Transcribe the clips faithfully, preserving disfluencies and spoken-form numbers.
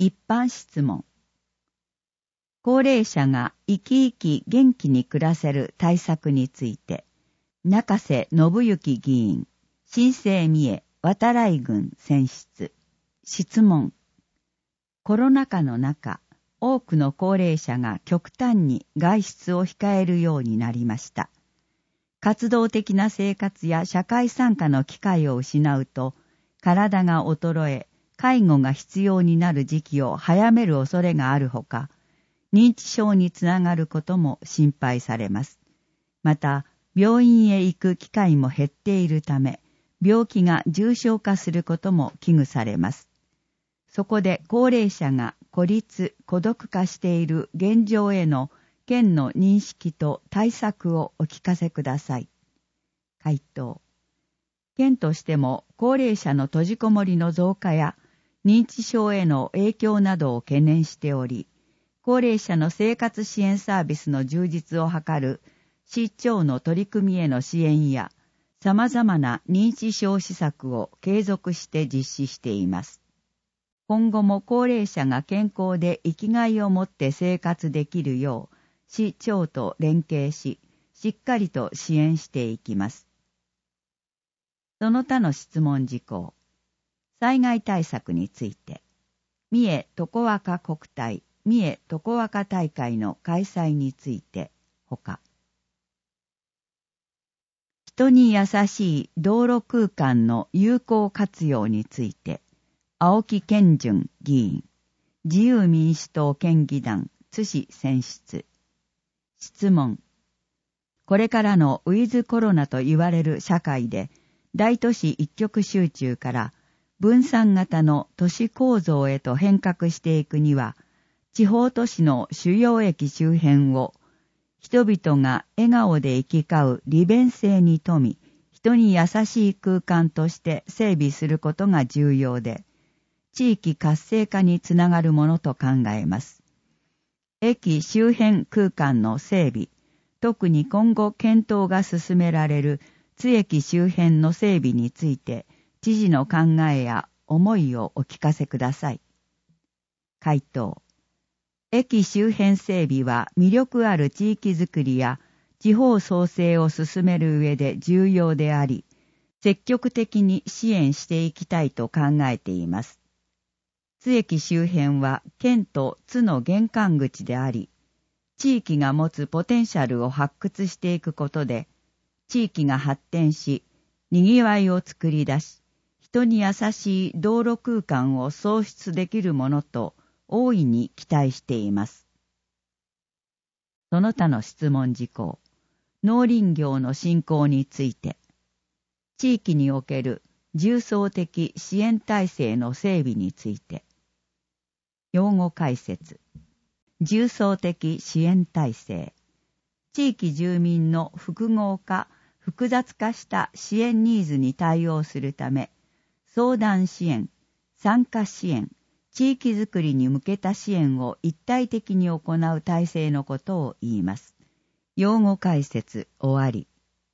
一般質問。高齢者が生き生き元気に暮らせる対策について、中瀬信之議員、新生三重渡来郡選出。質問。コロナ禍の中、多くの高齢者が極端に外出を控えるようになりました。活動的な生活や社会参加の機会を失うと、体が衰え、介護が必要になる時期を早める恐れがあるほか、認知症につながることも心配されます。また、病院へ行く機会も減っているため、病気が重症化することも危惧されます。そこで高齢者が孤立・孤独化している現状への県の認識と対策をお聞かせください。回答。県としても高齢者の閉じこもりの増加や認知症への影響などを懸念しており、高齢者の生活支援サービスの充実を図る市長の取り組みへの支援や、様々な認知症施策を継続して実施しています。今後も高齢者が健康で生きがいを持って生活できるよう、市長と連携し、しっかりと支援していきます。その他の質問事項。災害対策について、三重とこわか国体、三重とこわか大会の開催について、ほか。人に優しい道路空間の有効活用について、青木健順議員、自由民主党県議団、津市選出。質問。これからのウィズコロナと言われる社会で、大都市一極集中から分散型の都市構造へと変革していくには、地方都市の主要駅周辺を、人々が笑顔で行き交う利便性に富み、人に優しい空間として整備することが重要で、地域活性化につながるものと考えます。駅周辺空間の整備、特に今後検討が進められる津駅周辺の整備について、知事の考えや思いをお聞かせください。回答。駅周辺整備は魅力ある地域づくりや地方創生を進める上で重要であり、積極的に支援していきたいと考えています。津駅周辺は県と津の玄関口であり、地域が持つポテンシャルを発掘していくことで、地域が発展し、賑わいを作り出し、人に優しい道路空間を創出できるものと大いに期待しています。その他の質問事項、農林業の振興について、地域における重層的支援体制の整備について、用語解説。重層的支援体制。地域住民の複合化、複雑化した支援ニーズに対応するため、相談支援、参加支援、地域づくりに向けた支援を一体的に行う体制のことを言います。用語解説終わり。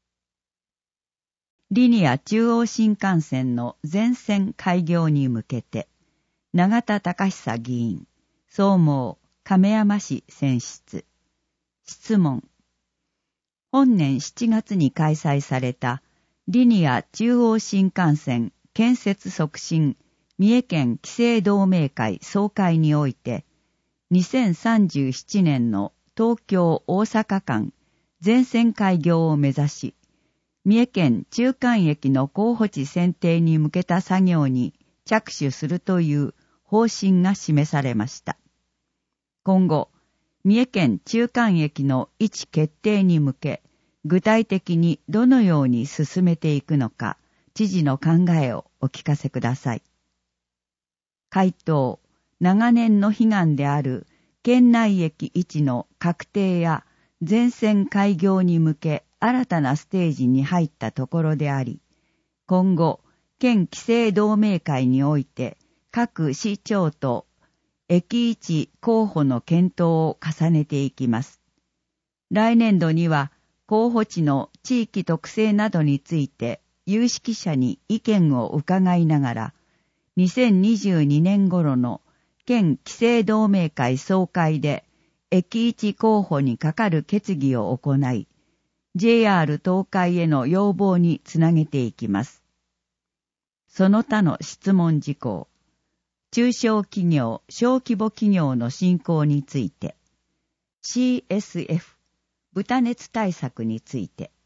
リニア中央新幹線の全線開業に向けて、永田隆久議員、総務亀山市選出。質問。本年しちがつに開催されたリニア中央新幹線建設促進三重県期成同盟会総会において、にせんさんじゅうななねんの東京・大阪間全線開業を目指し、三重県中間駅の候補地選定に向けた作業に着手するという方針が示されました。今後、三重県中間駅の位置決定に向け、具体的にどのように進めていくのか、知事の考えをお聞かせください。回答。長年の悲願である県内駅位置の確定や全線開業に向け新たなステージに入ったところであり、今後、県期成同盟会において各市長と駅位置候補の検討を重ねていきます。来年度には候補地の地域特性などについて有識者に意見を伺いながら、にせんにじゅうにねん頃の県規制同盟会総会で駅一候補にかかる決議を行い、ジェイアール 東海への要望につなげていきます。その他の質問事項、中小企業、小規模企業の振興について、シーエスエフ、豚熱対策について、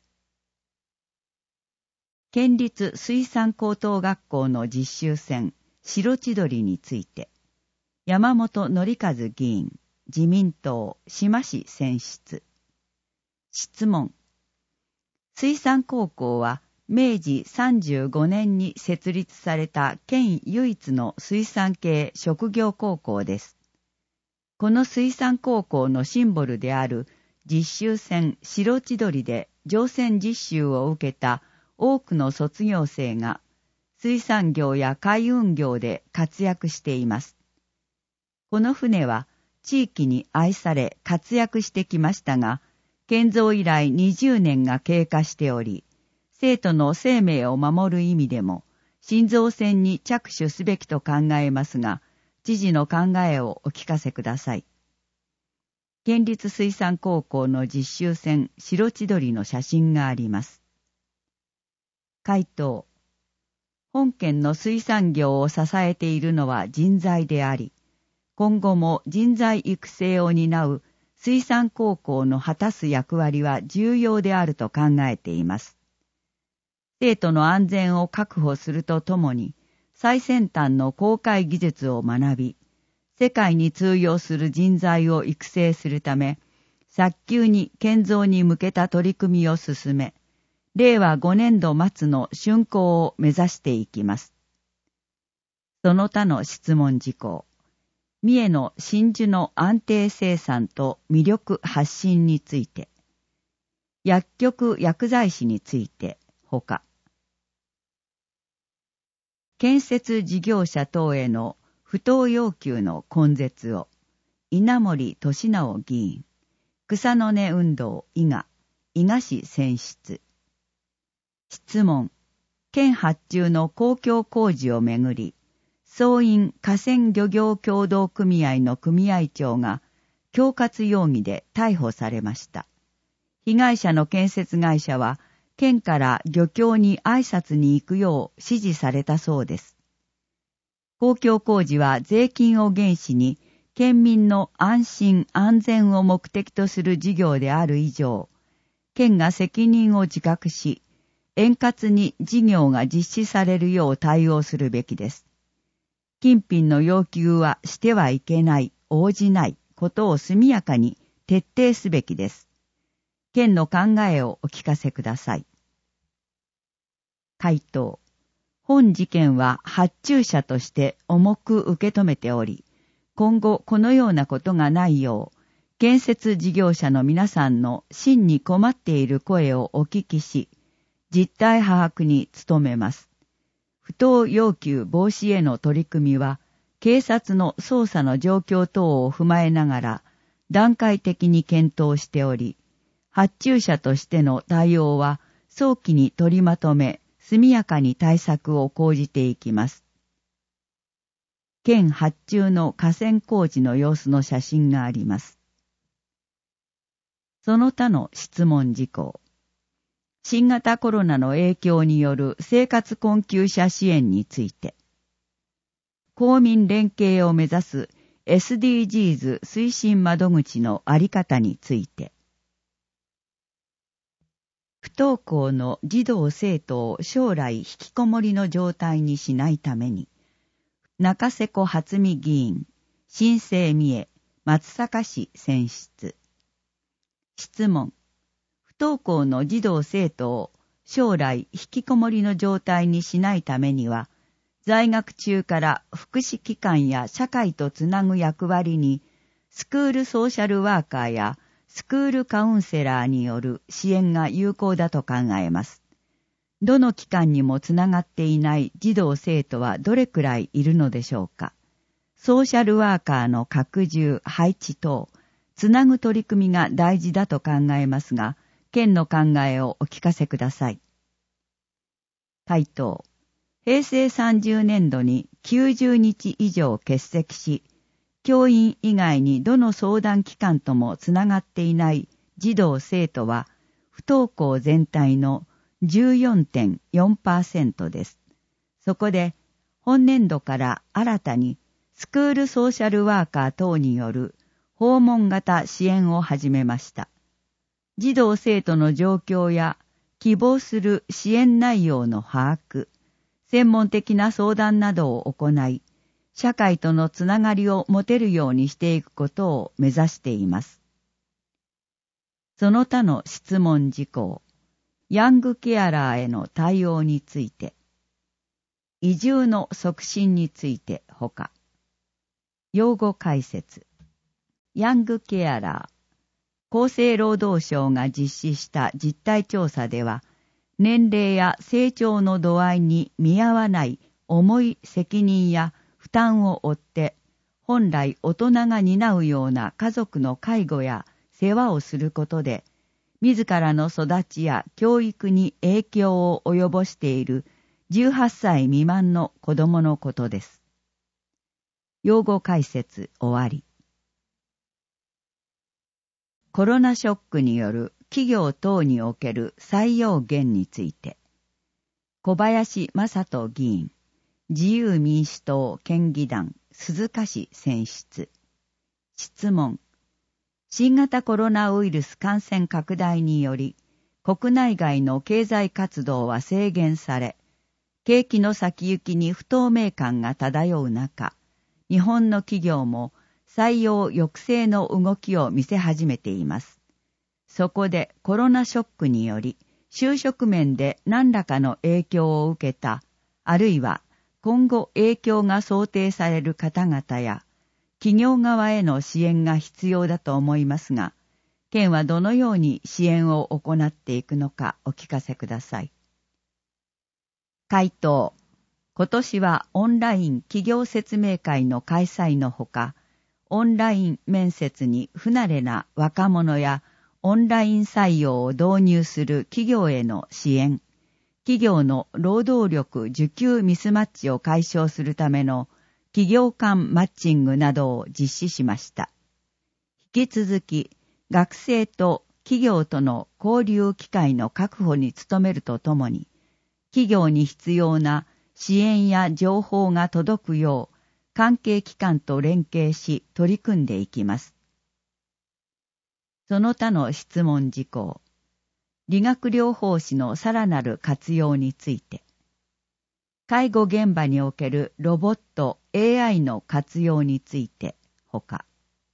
県立水産高等学校の実習船、白千鳥について、山本則和議員、自民党、志摩市選出。質問。水産高校は、明治さんじゅうごねんに設立された県唯一の水産系職業高校です。この水産高校のシンボルである実習船白千鳥で乗船実習を受けた多くの卒業生が水産業や海運業で活躍しています。この船は地域に愛され活躍してきましたが、建造以来にじゅうねんが経過しており、生徒の生命を守る意味でも、新造船に着手すべきと考えますが、知事の考えをお聞かせください。県立水産高校の実習船白千鳥の写真があります。回答。本県の水産業を支えているのは人材であり、今後も人材育成を担う水産高校の果たす役割は重要であると考えています。生徒の安全を確保するとともに、最先端の航海技術を学び、世界に通用する人材を育成するため、早急に建造に向けた取り組みを進め、れいわごねんど末の竣工を目指していきます。その他の質問事項。三重の真珠の安定生産と魅力発信について、薬局薬剤師について、ほか、建設事業者等への不当要求の根絶を、稲森俊直議員、草の根運動伊賀、伊賀市選出。質問、県発注の公共工事をめぐり、総員河川漁業協同組合の組合長が恐喝容疑で逮捕されました。被害者の建設会社は、県から漁協に挨拶に行くよう指示されたそうです。公共工事は税金を原資に、県民の安心安全を目的とする事業である以上、県が責任を自覚し、円滑に事業が実施されるよう対応するべきです。金品の要求はしてはいけない、応じないことを速やかに徹底すべきです。県の考えをお聞かせください。回答。本事件は発注者として重く受け止めており、今後このようなことがないよう、建設事業者の皆さんの真に困っている声をお聞きし、実態把握に努めます。不当要求防止への取り組みは、警察の捜査の状況等を踏まえながら、段階的に検討しており、発注者としての対応は、早期に取りまとめ、速やかに対策を講じていきます。県発注の河川工事の様子の写真があります。その他の質問事項。新型コロナの影響による生活困窮者支援について、公民連携を目指す エスディージーズ 推進窓口のあり方について、不登校の児童生徒を将来引きこもりの状態にしないために、中瀬子初美議員、新生三重、松阪市選出。質問。不登校の児童生徒を将来引きこもりの状態にしないためには、在学中から福祉機関や社会とつなぐ役割に、スクールソーシャルワーカーやスクールカウンセラーによる支援が有効だと考えます。どの機関にもつながっていない児童生徒はどれくらいいるのでしょうか。ソーシャルワーカーの拡充、配置等、つなぐ取り組みが大事だと考えますが、県の考えをお聞かせください。回答。平成さんじゅうねんどにきゅうじゅうにち以上欠席し、 教員以外にどの相談機関ともつながっていない児童生徒は不登校全体の じゅうよんてんよんパーセント です。そこで本年度から新たにスクールソーシャルワーカー等による訪問型支援を始めました。児童生徒の状況や希望する支援内容の把握、専門的な相談などを行い、社会とのつながりを持てるようにしていくことを目指しています。その他の質問事項、ヤングケアラーへの対応について、移住の促進についてほか、用語解説、ヤングケアラー、厚生労働省が実施した実態調査では、年齢や成長の度合いに見合わない重い責任や負担を負って、本来大人が担うような家族の介護や世話をすることで、自らの育ちや教育に影響を及ぼしているじゅうはっさい未満の子供のことです。用語解説終わり。コロナショックによる企業等における採用減について、小林正人議員、自由民主党県議団鈴鹿市選出。質問。新型コロナウイルス感染拡大により、国内外の経済活動は制限され、景気の先行きに不透明感が漂う中、日本の企業も採用抑制の動きを見せ始めています。そこでコロナショックにより、就職面で何らかの影響を受けた、あるいは今後影響が想定される方々や、企業側への支援が必要だと思いますが、県はどのように支援を行っていくのかお聞かせください。回答。今年はオンライン企業説明会の開催のほか、オンライン面接に不慣れな若者やオンライン採用を導入する企業への支援、企業の労働力需給ミスマッチを解消するための企業間マッチングなどを実施しました。引き続き、学生と企業との交流機会の確保に努めるとともに、企業に必要な支援や情報が届くよう、関係機関と連携し取り組んでいきます。その他の質問事項、理学療法士のさらなる活用について、介護現場におけるロボット エーアイ の活用についてほか、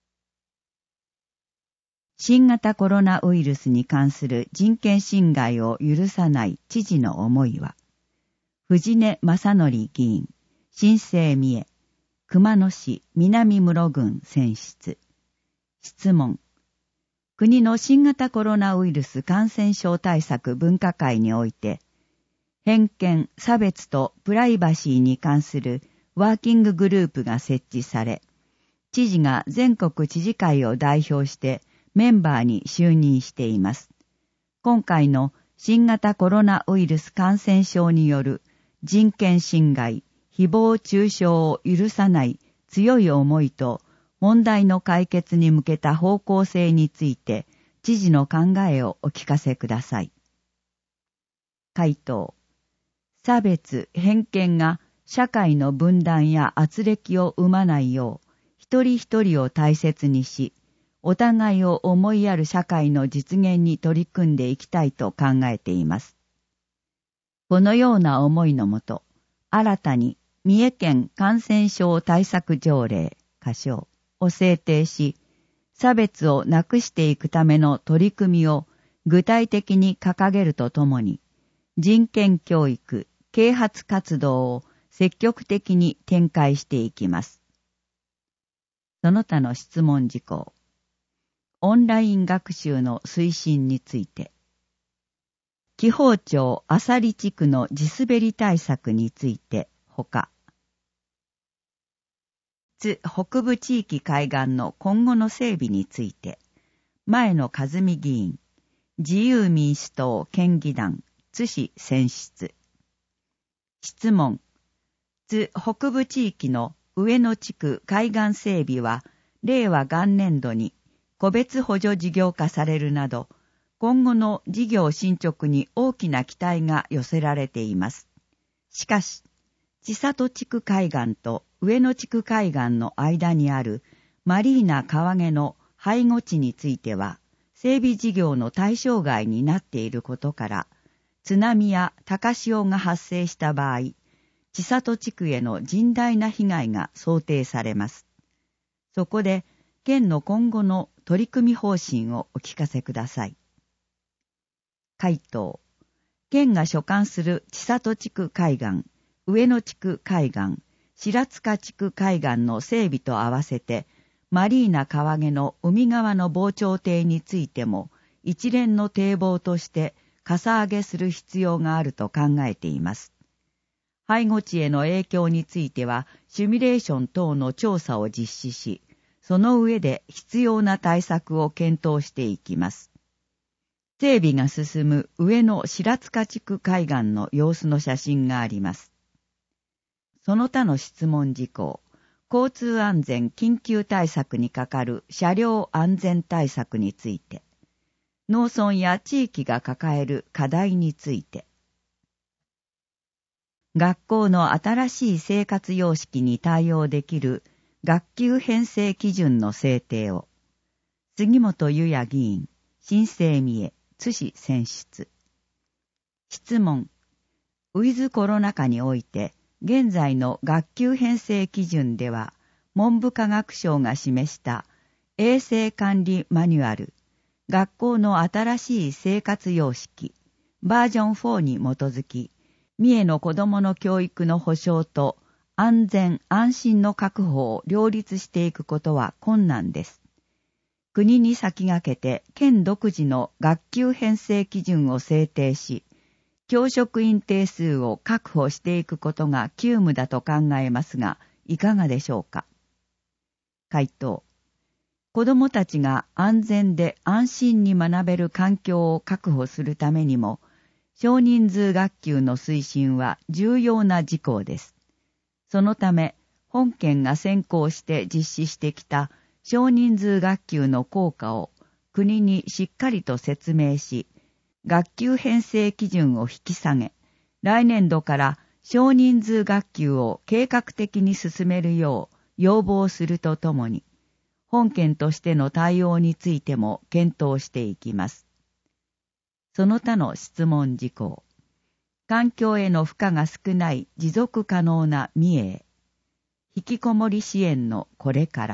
新型コロナウイルスに関する人権侵害を許さない知事の思いは、藤根正則議員、新生三重、熊野市南室郡選出。質問。国の新型コロナウイルス感染症対策分科会において、偏見、差別とプライバシーに関するワーキンググループが設置され、知事が全国知事会を代表してメンバーに就任しています。今回の新型コロナウイルス感染症による人権侵害、誹謗中傷を許さない強い思いと問題の解決に向けた方向性について知事の考えをお聞かせください。回答。差別、偏見が社会の分断や圧力を生まないよう、一人一人を大切にし、お互いを思いやる社会の実現に取り組んでいきたいと考えています。このような思いのもと、新たに三重県感染症対策条例、仮称を制定し、差別をなくしていくための取り組みを具体的に掲げるとともに、人権教育、啓発活動を積極的に展開していきます。その他の質問事項。オンライン学習の推進について。紀宝町朝里地区の地滑り対策についてほか。津北部地域海岸の今後の整備について、前野和美議員、自由民主党県議団津市選出。質問。津北部地域の上野地区海岸整備は、令和元年度に個別補助事業化されるなど、今後の事業進捗に大きな期待が寄せられています。しかし、千里地区海岸と上野地区海岸の間にあるマリーナ川毛の背後地については、整備事業の対象外になっていることから、津波や高潮が発生した場合、千里地区への甚大な被害が想定されます。そこで、県の今後の取り組み方針をお聞かせください。回答。県が所管する千里地区海岸、上野地区海岸、白塚地区海岸の整備と合わせて、マリーナ川毛の海側の防潮堤についても、一連の堤防としてかさ上げする必要があると考えています。背後地への影響については、シミュレーション等の調査を実施し、その上で必要な対策を検討していきます。整備が進む上の白塚地区海岸の様子の写真があります。その他の質問事項、交通安全緊急対策にかかる車両安全対策について、農村や地域が抱える課題について、学校の新しい生活様式に対応できる学級編成基準の制定を、杉本裕也議員、新生三重、津市選出。質問。ウィズコロナ禍において、現在の学級編成基準では、文部科学省が示した衛生管理マニュアル、学校の新しい生活様式、バージョンフォーに基づき、三重の子どもの教育の保障と安全安心の確保を両立していくことは困難です。国に先駆けて県独自の学級編成基準を制定し、教職員定数を確保していくことが急務だと考えますが、いかがでしょうか。回答。子どもたちが安全で安心に学べる環境を確保するためにも、少人数学級の推進は重要な事項です。そのため、本県が先行して実施してきた少人数学級の効果を国にしっかりと説明し、学級編成基準を引き下げ、来年度から少人数学級を計画的に進めるよう要望するとともに、本県としての対応についても検討していきます。その他の質問事項。環境への負荷が少ない持続可能な三重へ。引きこもり支援のこれから。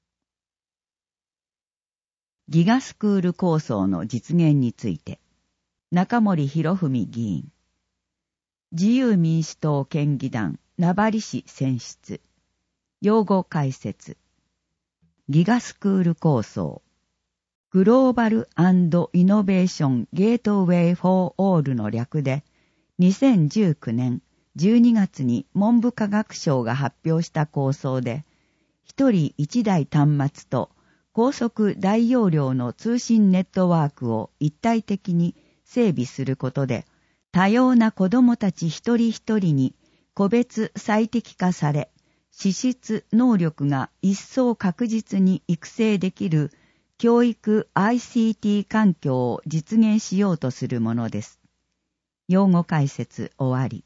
ギガスクール構想の実現について、中森博文議員。自由民主党県議団名張市選出。用語解説。ギガスクール構想。グローバル&イノベーションゲートウェイ・フォー・オールの略で、にせんじゅうきゅうねんじゅうにがつに文部科学省が発表した構想で、一人一台端末と高速大容量の通信ネットワークを一体的に整備することで、多様な子どもたち一人一人に個別最適化され、資質能力が一層確実に育成できる教育 アイシーティー 環境を実現しようとするものです。用語解説終わり。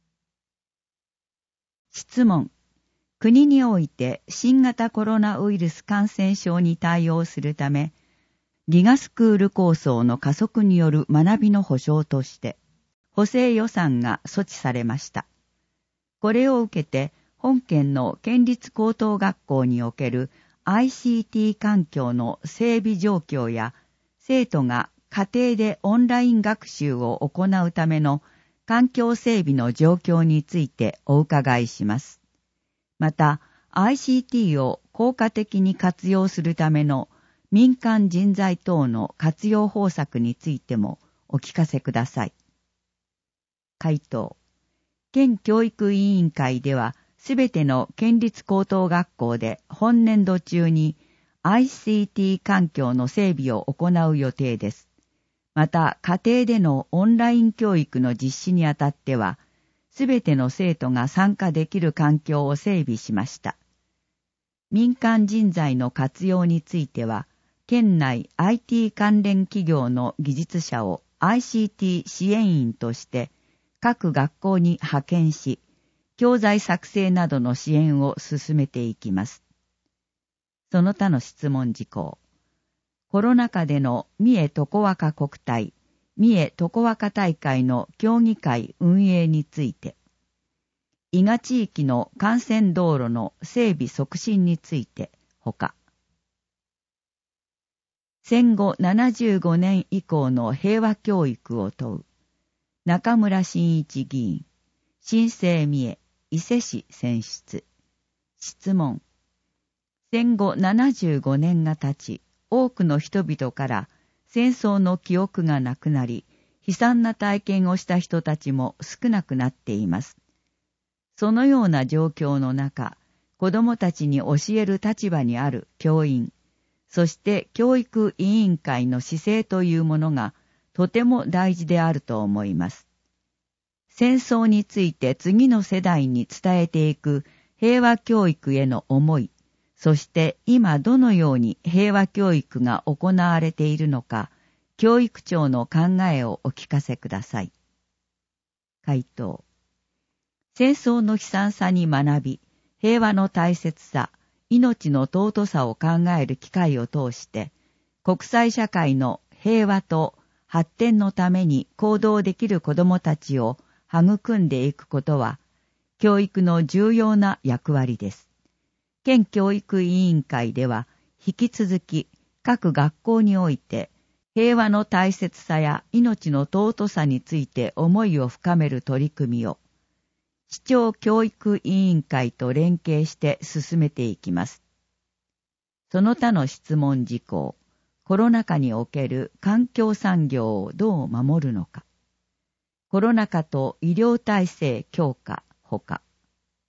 質問。国において新型コロナウイルス感染症に対応するため、ギガスクール構想の加速による学びの保障として、補正予算が措置されました。これを受けて、本県の県立高等学校における アイシーティー 環境の整備状況や、生徒が家庭でオンライン学習を行うための環境整備の状況についてお伺いします。また、アイシーティー を効果的に活用するための民間人材等の活用方策についてもお聞かせください。回答。県教育委員会では、すべての県立高等学校で本年度中に アイシーティー 環境の整備を行う予定です。また、家庭でのオンライン教育の実施にあたっては、 すべての生徒が参加できる環境を整備しました。民間人材の活用については、県内 アイティー 関連企業の技術者を アイシーティー 支援員として各学校に派遣し、教材作成などの支援を進めていきます。その他の質問事項。コロナ禍での三重とこわか国体、三重とこわか大会の協議会運営について、伊賀地域の幹線道路の整備促進について、ほか、戦後ななじゅうごねん以降の平和教育を問う、中村真一議員、新生三重、伊勢市選出。質問。戦後ななじゅうごねんが経ち、多くの人々から戦争の記憶がなくなり、悲惨な体験をした人たちも少なくなっています。そのような状況の中、子どもたちに教える立場にある教員、そして教育委員会の姿勢というものがとても大事であると思います。戦争について次の世代に伝えていく平和教育への思い、そして今どのように平和教育が行われているのか、教育長の考えをお聞かせください。回答。戦争の悲惨さに学び、平和の大切さ、命の尊さを考える機会を通して、国際社会の平和と発展のために行動できる子どもたちを育んでいくことは、教育の重要な役割です。県教育委員会では、引き続き各学校において、平和の大切さや命の尊さについて思いを深める取り組みを、市長教育委員会と連携して進めていきます。その他の質問事項、コロナ禍における環境産業をどう守るのか、コロナ禍と医療体制強化ほか、